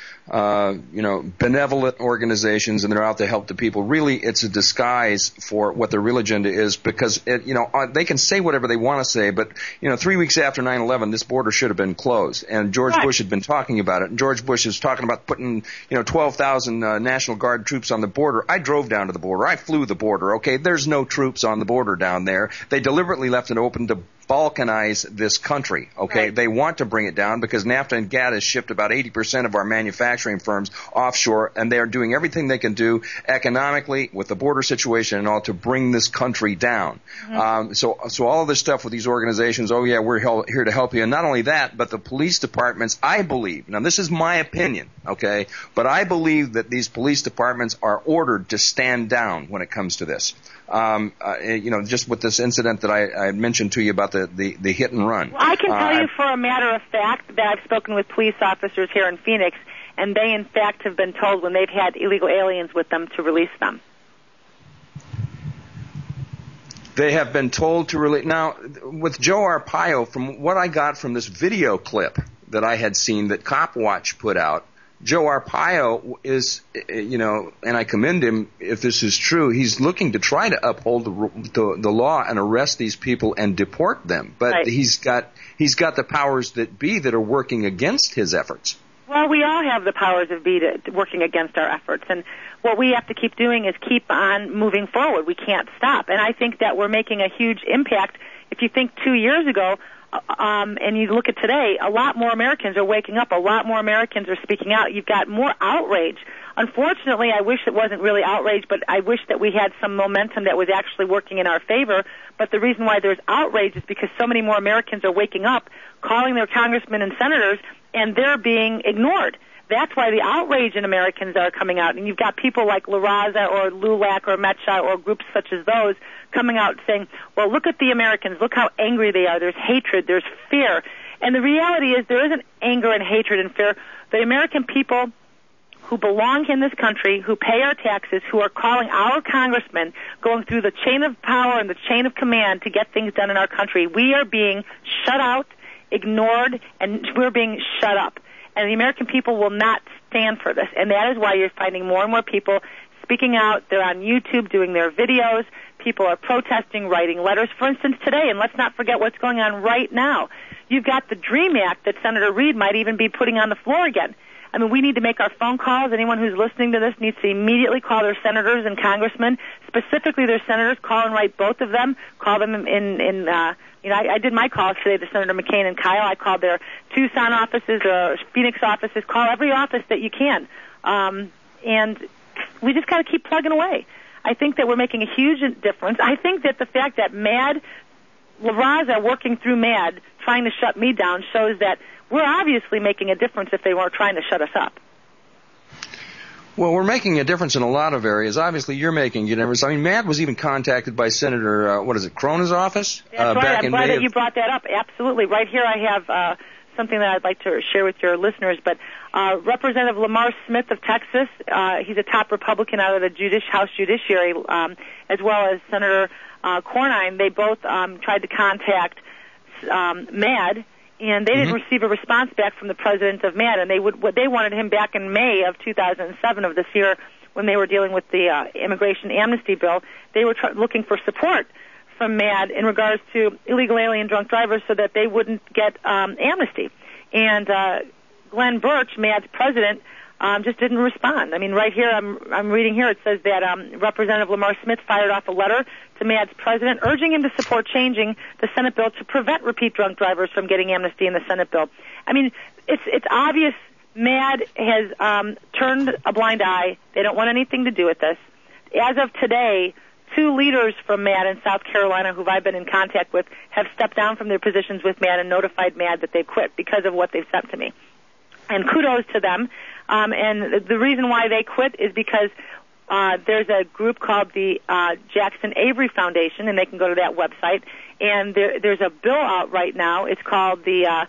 benevolent organizations and they're out to help the people, really it's a disguise for what their real agenda is, because they can say whatever they want to say, but 3 weeks after 9/11 this border should have been closed, and George Bush had been talking about it, and George Bush is talking about putting 12,000 National Guard troops on the border. I drove down to the border. I flew the border. Okay, there's no troops on the border down there. They deliberately left it open to balkanize this country, okay? Right. They want to bring it down because NAFTA and GATT has shipped about 80% of our manufacturing firms offshore, and they are doing everything they can do economically with the border situation and all to bring this country down. So all of this stuff with these organizations, oh yeah, we're here to help you. And not only that, but the police departments, I believe, now this is my opinion, okay, but I believe that these police departments are ordered to stand down when it comes to this. Just with this incident that I mentioned to you about the hit and run. Well, I can tell you for a matter of fact that I've spoken with police officers here in Phoenix, and they, in fact, have been told when they've had illegal aliens with them to release them. They have been told to release. Now, with Joe Arpaio, from what I got from this video clip that I had seen that CopWatch put out, Joe Arpaio is, and I commend him if this is true, he's looking to try to uphold the law and arrest these people and deport them. But right. he's got the powers that be that are working against his efforts. Well, we all have the powers that be working against our efforts. And what we have to keep doing is keep on moving forward. We can't stop. And I think that we're making a huge impact. If you think 2 years ago, and you look at today, a lot more Americans are waking up. A lot more Americans are speaking out. You've got more outrage. Unfortunately, I wish it wasn't really outrage, but I wish that we had some momentum that was actually working in our favor. But the reason why there's outrage is because so many more Americans are waking up, calling their congressmen and senators, and they're being ignored. That's why the outrage in Americans are coming out. And you've got people like La Raza or LULAC or METCHA or groups such as those coming out saying, well, look at the Americans. Look how angry they are. There's hatred. There's fear. And the reality is there isn't anger and hatred and fear. The American people who belong in this country, who pay our taxes, who are calling our congressmen, going through the chain of power and the chain of command to get things done in our country, we are being shut out, ignored, and we're being shut up. And the American people will not stand for this. And that is why you're finding more and more people speaking out. They're on YouTube doing their videos. People are protesting, writing letters. For instance, today, and let's not forget what's going on right now, you've got the DREAM Act that Senator Reid might even be putting on the floor again. I mean, we need to make our phone calls. Anyone who's listening to this needs to immediately call their senators and congressmen, specifically their senators. Call and write both of them. Call them I did my calls today to Senator McCain and Kyle. I called their Tucson offices, their Phoenix offices. Call every office that you can. And we just got to keep plugging away. I think that we're making a huge difference. I think that the fact that La Raza working through MAD, trying to shut me down, shows that we're obviously making a difference if they weren't trying to shut us up. Well, we're making a difference in a lot of areas. Obviously, you're making a difference. I mean, Matt was even contacted by Senator, Cronin's office? That's right. I'm glad that you brought that up. Absolutely. Right here I have something that I'd like to share with your listeners. But Representative Lamar Smith of Texas, he's a top Republican out of the House Judiciary, as well as Senator Cornyn. They both tried to contact MAD, and they didn't receive a response back from the president of MAD, and they wanted him back in May of 2007 of this year when they were dealing with the immigration amnesty bill. They were looking for support from MAD in regards to illegal alien drunk drivers so that they wouldn't get amnesty. And Glenn Birch, MAD's president, just didn't respond. I mean, right here, I'm reading here, it says that Representative Lamar Smith fired off a letter to MAD's president urging him to support changing the Senate bill to prevent repeat drunk drivers from getting amnesty in the Senate bill. I mean, it's obvious MAD has turned a blind eye. They don't want anything to do with this. As of today, 2 leaders from MAD in South Carolina who I've been in contact with have stepped down from their positions with MAD and notified MAD that they've quit because of what they've sent to me. And kudos to them. And the reason why they quit is because there's a group called the Jackson Avery Foundation, and they can go to that website. And there's a bill out right now. It's called the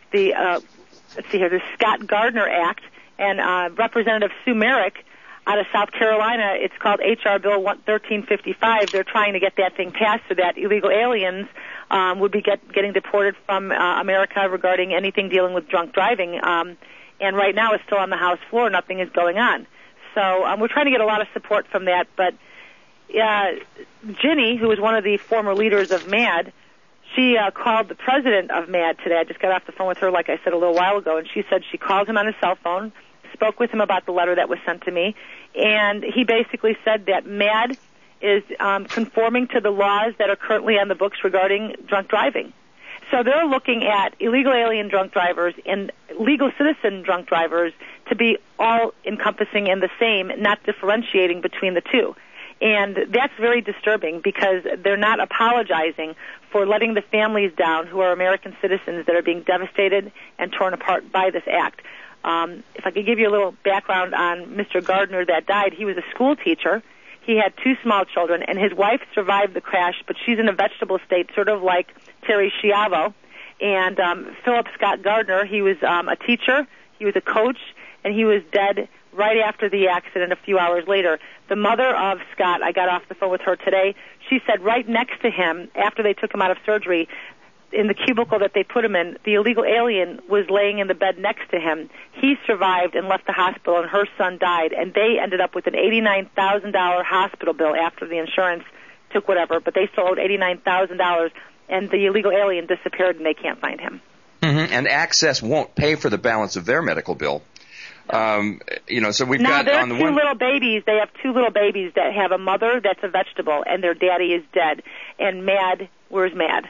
Scott Gardner Act. And Representative Sue Merrick out of South Carolina, it's called H.R. Bill 1355. They're trying to get that thing passed so that illegal aliens would be getting deported from America regarding anything dealing with drunk driving. And right now it's still on the House floor. Nothing is going on. So we're trying to get a lot of support from that. But Ginny, who was one of the former leaders of MAD, she called the president of MAD today. I just got off the phone with her, like I said, a little while ago, and she said she called him on his cell phone, spoke with him about the letter that was sent to me, and he basically said that MAD is conforming to the laws that are currently on the books regarding drunk driving. So they're looking at illegal alien drunk drivers and legal citizen drunk drivers to be all encompassing and the same, not differentiating between the two. And that's very disturbing because they're not apologizing for letting the families down who are American citizens that are being devastated and torn apart by this act. If I could give you a little background on Mr. Gardner that died, he was a school teacher. He had 2 small children, and his wife survived the crash, but she's in a vegetable state, sort of like Terry Schiavo. And Philip Scott Gardner, he was a teacher, he was a coach, and he was dead right after the accident a few hours later. The mother of Scott, I got off the phone with her today, she said right next to him, after they took him out of surgery, in the cubicle that they put him in, the illegal alien was laying in the bed next to him. He survived and left the hospital, and her son died, and they ended up with an $89,000 hospital bill after the insurance took whatever, but they still owed $89,000, and the illegal alien disappeared, and they can't find him. Mm-hmm. And Access won't pay for the balance of their medical bill. So we've got on the one. Little babies. They have 2 little babies that have a mother that's a vegetable, and their daddy is dead. And Mad, where's Mad?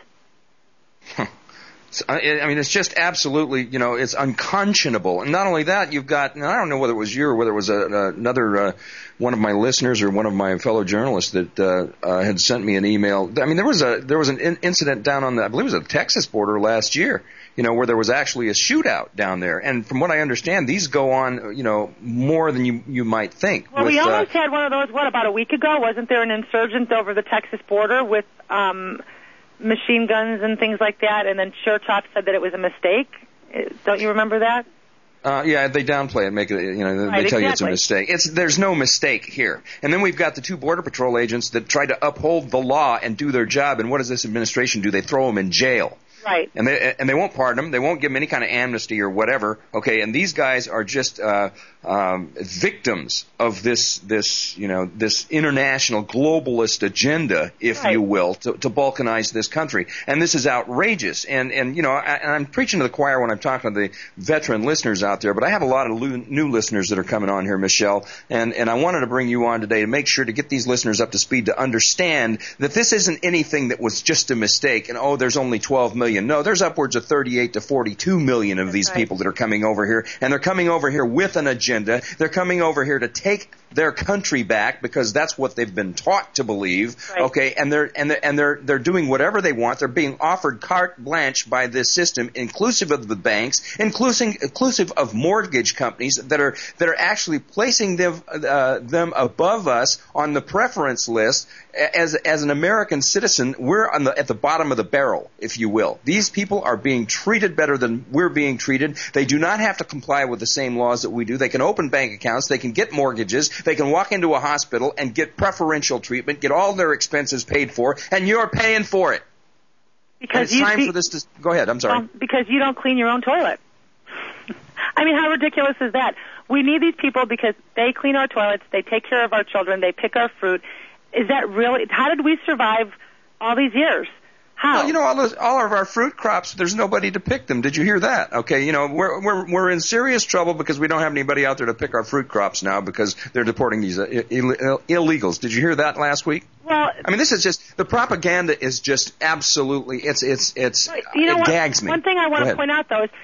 I mean, it's just absolutely, it's unconscionable. And not only that, you've got, and I don't know whether it was you or whether it was another one of my listeners or one of my fellow journalists that had sent me an email. I mean, there was an incident down on I believe it was the Texas border last year, where there was actually a shootout down there. And from what I understand, these go on, more than you might think. Well, we almost had one of those, about a week ago? Wasn't there an insurgent over the Texas border with machine guns and things like that, and then Chertoff said that it was a mistake? Don't you remember that? Yeah, they downplay it, make it, they tell you it's a mistake. There's no mistake here. And then we've got the 2 Border Patrol agents that try to uphold the law and do their job, and what does this administration do? They throw them in jail. Right. And they won't pardon them. They won't give them any kind of amnesty or whatever. Okay, and these guys are just victims of this international globalist agenda, if you will, to balkanize this country. And this is outrageous. And I'm preaching to the choir when I'm talking to the veteran listeners out there, but I have a lot of new listeners that are coming on here, Michelle, and I wanted to bring you on today to make sure to get these listeners up to speed to understand that this isn't anything that was just a mistake and, there's only 12 million. No, there's upwards of 38 to 42 million of these people that are coming over here, and they're coming over here with an agenda. They're coming over here to take their country back because that's what they've been taught to believe. Right. Okay, and they're doing whatever they want. They're being offered carte blanche by this system, inclusive of the banks, inclusive of mortgage companies that are actually placing them above us on the preference list. As an American citizen, we're at the bottom of the barrel, if you will. These people are being treated better than we're being treated. They do not have to comply with the same laws that we do. They can open bank accounts. They can get mortgages. They can walk into a hospital and get preferential treatment, get all their expenses paid for, and you're paying for it. Because it's time for this to go ahead. I'm sorry. Because you don't clean your own toilet. I mean, how ridiculous is that? We need these people because they clean our toilets, they take care of our children, they pick our fruit. Is that really? How did we survive all these years? How? Well, all of our fruit crops, there's nobody to pick them. Did you hear that? Okay, we're in serious trouble because we don't have anybody out there to pick our fruit crops now because they're deporting these illegals. Did you hear that last week? Well, I mean, this is just the propaganda is just absolutely it gags me. One thing I want to point out though is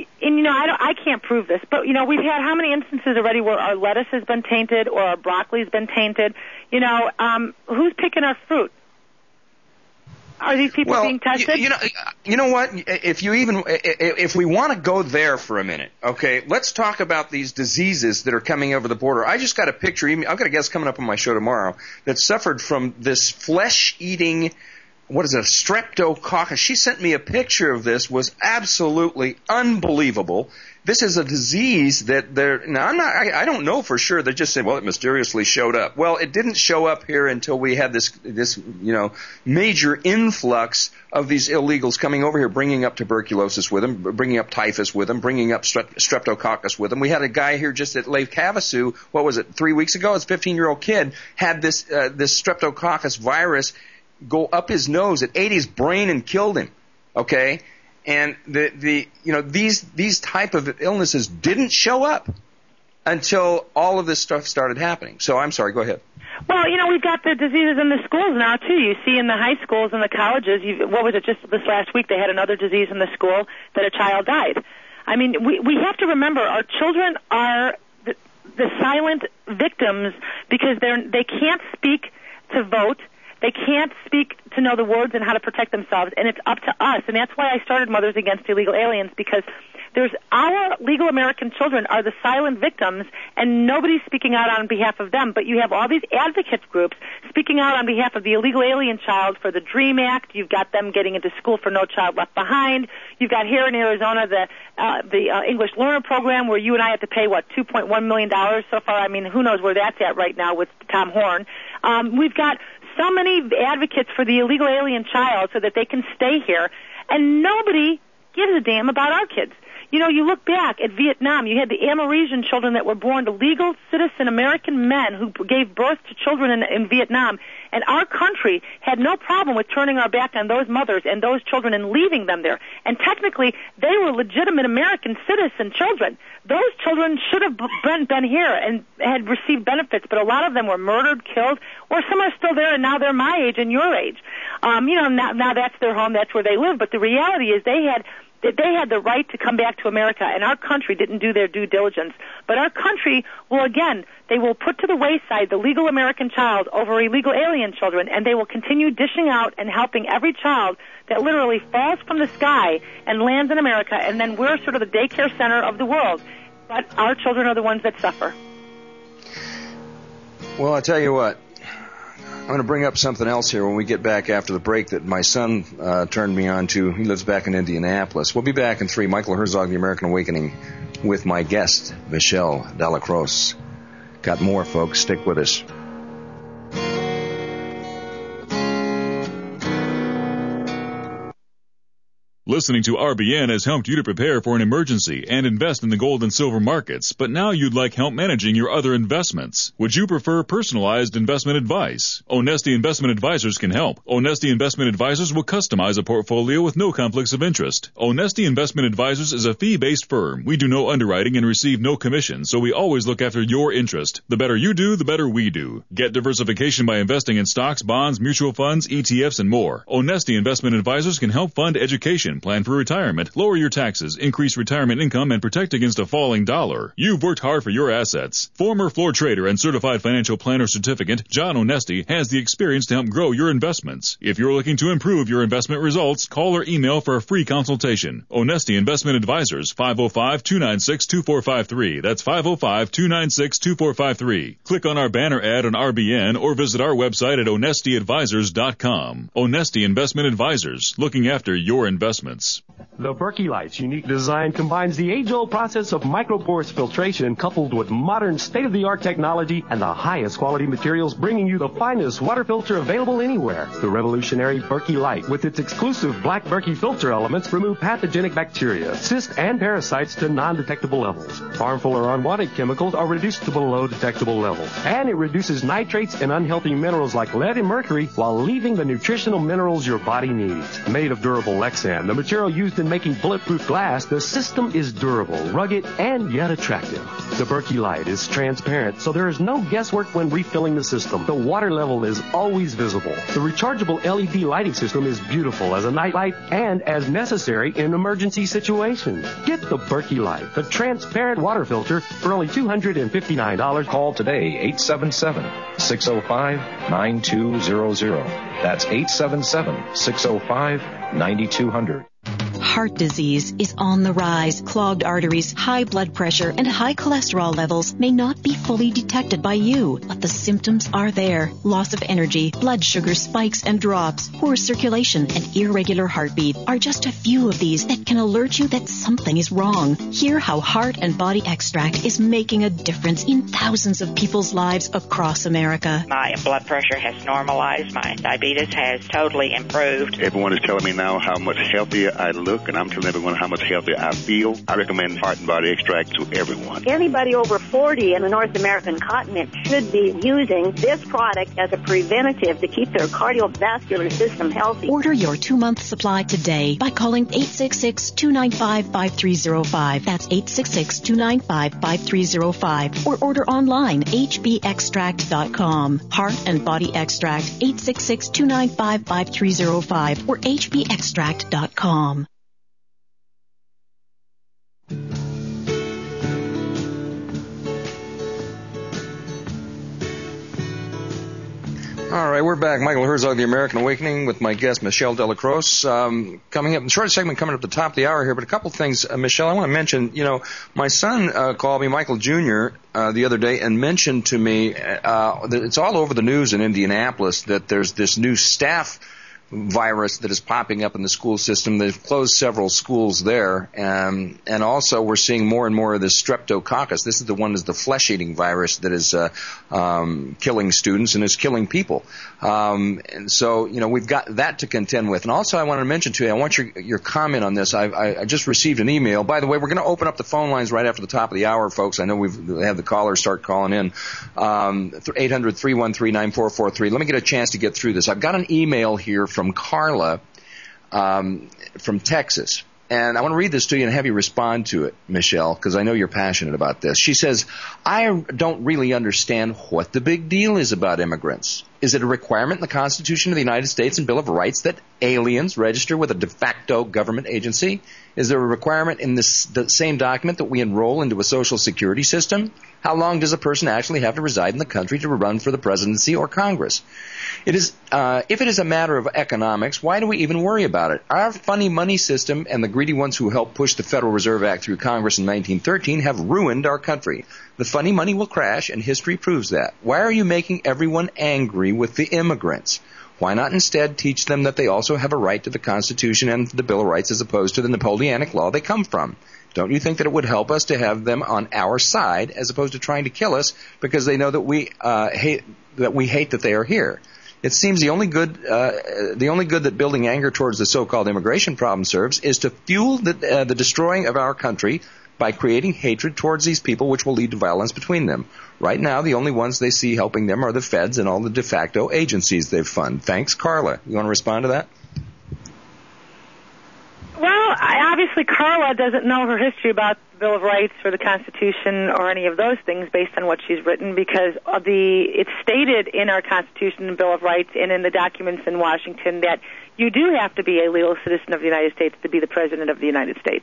I can't prove this, but we've had how many instances already where our lettuce has been tainted or our broccoli's been tainted? Who's picking our fruit? Are these people being tested? You know what? If we want to go there for a minute, okay, let's talk about these diseases that are coming over the border. I just got a picture. I've got a guest coming up on my show tomorrow that suffered from this flesh-eating, what is it, streptococcus. She sent me a picture of this. Was absolutely unbelievable. This is a disease that I don't know for sure. They just say, well, it mysteriously showed up. Well, it didn't show up here until we had this major influx of these illegals coming over here, bringing up tuberculosis with them, bringing up typhus with them, bringing up streptococcus with them. We had a guy here just at Lake Havasu, 3 weeks ago? His 15-year-old kid had this streptococcus virus go up his nose. It ate his brain and killed him. Okay? And these type of illnesses didn't show up until all of this stuff started happening. So I'm sorry, go ahead. Well, we've got the diseases in the schools now, too. You see in the high schools and the colleges, what was it, just this last week, they had another disease in the school that a child died. I mean, we have to remember our children are the silent victims because they can't speak to vote. They can't speak to know the words and how to protect themselves, and it's up to us. And that's why I started Mothers Against Illegal Aliens, because our legal American children are the silent victims, and nobody's speaking out on behalf of them. But you have all these advocate groups speaking out on behalf of the illegal alien child for the DREAM Act. You've got them getting into school for No Child Left Behind. You've got here in Arizona the English Learner Program, where you and I have to pay, $2.1 million so far. I mean, who knows where that's at right now with Tom Horn. We've got so many advocates for the illegal alien child so that they can stay here, and nobody gives a damn about our kids. You look back at Vietnam, you had the Amerasian children that were born to legal citizen American men who gave birth to children in Vietnam, and our country had no problem with turning our back on those mothers and those children and leaving them there. And technically, they were legitimate American citizen children. Those children should have been here and had received benefits, but a lot of them were murdered, killed, or some are still there, and now they're my age and your age. Now that's their home, that's where they live, but the reality is they had the right to come back to America, and our country didn't do their due diligence. But our country they will put to the wayside the legal American child over illegal alien children, and they will continue dishing out and helping every child that literally falls from the sky and lands in America, and then we're sort of the daycare center of the world. But our children are the ones that suffer. Well, I tell you what, I'm going to bring up something else here when we get back after the break that my son turned me on to. He lives back in Indianapolis. We'll be back in 3. Michael Herzog, The American Awakening, with my guest, Michelle Dellacroce. Got more, folks. Stick with us. Listening to RBN has helped you to prepare for an emergency and invest in the gold and silver markets, but now you'd like help managing your other investments. Would you prefer personalized investment advice? Onesti Investment Advisors can help. Onesti Investment Advisors will customize a portfolio with no conflicts of interest. Onesti Investment Advisors is a fee-based firm. We do no underwriting and receive no commission, so we always look after your interest. The better you do, the better we do. Get diversification by investing in stocks, bonds, mutual funds, ETFs, and more. Onesti Investment Advisors can help fund education, plan for retirement, lower your taxes, increase retirement income, and protect against a falling dollar. You've worked hard for your assets. Former floor trader and certified financial planner certificate, John Onesti, has the experience to help grow your investments. If you're looking to improve your investment results, call or email for a free consultation. Onesti Investment Advisors, 505-296-2453. That's 505-296-2453. Click on our banner ad on RBN or visit our website at onestiadvisors.com. Onesti Investment Advisors, looking after your investments. The Berkey Light's unique design combines the age-old process of microporous filtration coupled with modern state-of-the-art technology and the highest quality materials, bringing you the finest water filter available anywhere. The revolutionary Berkey Light, with its exclusive black Berkey filter elements, remove pathogenic bacteria, cysts, and parasites to non-detectable levels. Harmful or unwanted chemicals are reduced to below detectable levels. And it reduces nitrates and unhealthy minerals like lead and mercury while leaving the nutritional minerals your body needs. Made of durable Lexan, the material used in making bulletproof glass, the system is durable, rugged, and yet attractive. The Berkey Light is transparent, so there is no guesswork when refilling the system. The water level is always visible. The rechargeable LED lighting system is beautiful as a night light and as necessary in emergency situations. Get the Berkey Light, the transparent water filter, for only $259. Call today, 877-605-9200. That's 877-605-9200. Heart disease is on the rise. Clogged arteries, high blood pressure, and high cholesterol levels may not be fully detected by you, but the symptoms are there. Loss of energy, blood sugar spikes and drops, poor circulation, and irregular heartbeat are just a few of these that can alert you that something is wrong. Hear how Heart and Body Extract is making a difference in thousands of people's lives across America. My blood pressure has normalized. My diabetes has totally improved. Everyone is telling me now how much healthier I look look, and I'm telling everyone how much healthier I feel. I recommend Heart and Body Extract to everyone. Anybody over 40 in the North American continent should be using this product as a preventative to keep their cardiovascular system healthy. Order your 2-month supply today by calling 866-295-5305. That's 866-295-5305. Or order online, hbextract.com. Heart and Body Extract, 866-295-5305 or hbextract.com. All right, we're back. Michael Herzog, The American Awakening, with my guest, Michelle Delacroix. Coming up, the short segment coming up at the top of the hour here, but a couple things, Michelle, I want to mention, my son called me, Michael Jr., the other day and mentioned to me that it's all over the news in Indianapolis that there's this new staph virus that is popping up in the school system. They've closed several schools there, and also we're seeing more and more of this streptococcus. This is the one that's the flesh-eating virus that is killing students and is killing people. And so, we've got that to contend with. And also, I want to mention to you, I want your comment on this. I just received an email. By the way, we're going to open up the phone lines right after the top of the hour, folks. I know we've had the callers start calling in. 800-313-9443. Let me get a chance to get through this. I've got an email here from Carla from Texas. And I want to read this to you and have you respond to it, Michelle, because I know you're passionate about this. She says, I don't really understand what the big deal is about immigrants. Is it a requirement in the Constitution of the United States and Bill of Rights that aliens register with a de facto government agency? Is there a requirement in the same document that we enroll into a social security system? How long does a person actually have to reside in the country to run for the presidency or Congress? If it is a matter of economics, why do we even worry about it? Our funny money system and the greedy ones who helped push the Federal Reserve Act through Congress in 1913 have ruined our country. The funny money will crash, and history proves that. Why are you making everyone angry with the immigrants? Why not instead teach them that they also have a right to the Constitution and the Bill of Rights as opposed to the Napoleonic law they come from? Don't you think that it would help us to have them on our side as opposed to trying to kill us because they know that we hate that they are here? It seems the only good that building anger towards the so-called immigration problem serves is to fuel the destroying of our country by creating hatred towards these people, which will lead to violence between them. Right now, the only ones they see helping them are the feds and all the de facto agencies they fund. Thanks, Carla. You want to respond to that? Well, obviously Carla doesn't know her history about the Bill of Rights or the Constitution or any of those things based on what she's written, because it's stated in our Constitution and Bill of Rights and in the documents in Washington that you do have to be a legal citizen of the United States to be the President of the United States.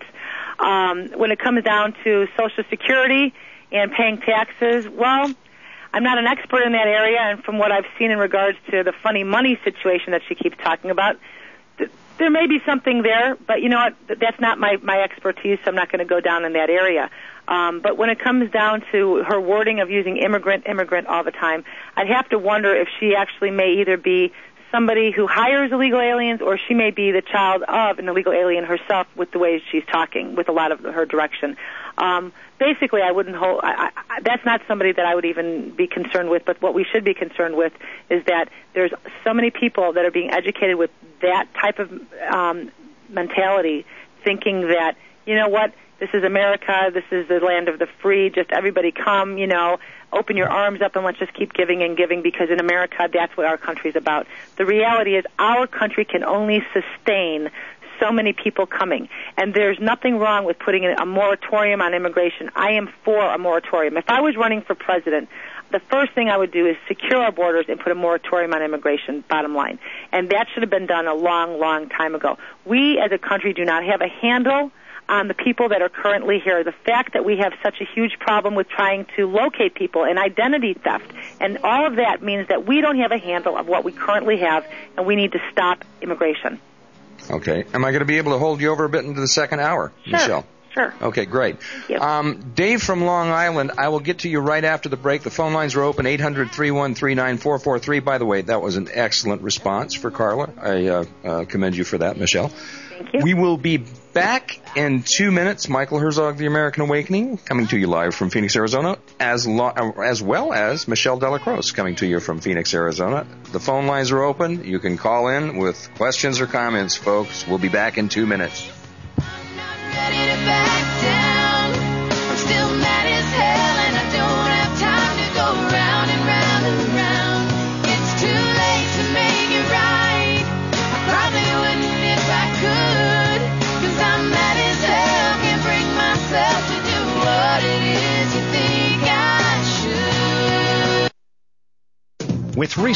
When it comes down to Social Security and paying taxes, well, I'm not an expert in that area, and from what I've seen in regards to the funny money situation that she keeps talking about, there may be something there, but you know what? That's not my expertise, so I'm not going to go down in that area. But when it comes down to her wording of using immigrant all the time, I'd have to wonder if she actually may either be somebody who hires illegal aliens, or she may be the child of an illegal alien herself with the way she's talking, with a lot of her direction. Basically, I wouldn't hold. That's not somebody that I would even be concerned with. But what we should be concerned with is that there's so many people that are being educated with that type of mentality, thinking that, you know what, this is America, this is the land of the free, just everybody come, open your arms up and let's just keep giving and giving, because in America, that's what our country's about. The reality is our country can only sustain so many people coming, and there's nothing wrong with putting in a moratorium on immigration. I am for a moratorium. If I was running for president, the first thing I would do is secure our borders and put a moratorium on immigration, bottom line. And that should have been done a long, long time ago. We as a country do not have a handle on the people that are currently here. The fact that we have such a huge problem with trying to locate people and identity theft, and all of that means that we don't have a handle of what we currently have, and we need to stop immigration. Okay. Am I going to be able to hold you over a bit into the second hour, Sure. Michelle? Sure. Okay, great. Thank you. Dave from Long Island, I will get to you right after the break. The phone lines are open, 800-313-9443. By the way, that was an excellent response for Carla. I commend you for that, Michelle. Thank you. We will be back in 2 minutes. Michael Herzog, The American Awakening, coming to you live from Phoenix, Arizona, as well as Michelle Delacroix coming to you from Phoenix, Arizona. The phone lines are open. You can call in with questions or comments, folks. We'll be back in 2 minutes. with